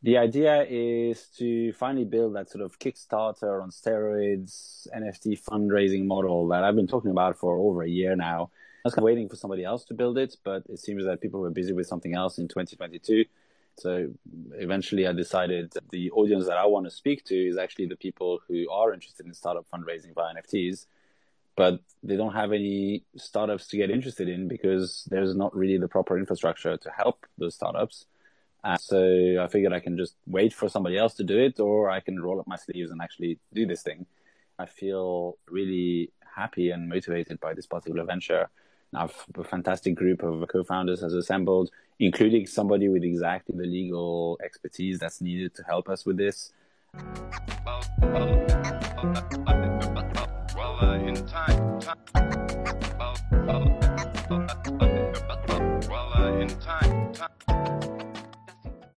The idea is to finally build that sort of Kickstarter on steroids NFT fundraising model that I've been talking about for over a year now. I was kind of waiting for somebody else to build it, but it seems that people were busy with something else in 2022. So eventually I decided that the audience that I want to speak to is actually the people who are interested in startup fundraising via NFTs, but they don't have any startups to get interested in because there's not really the proper infrastructure to help those startups. So I figured I can just wait for somebody else to do it, or I can roll up my sleeves and actually do this thing. I feel really happy and motivated by this particular venture. Now, a fantastic group of co-founders has assembled, including somebody with exactly the legal expertise that's needed to help us with this.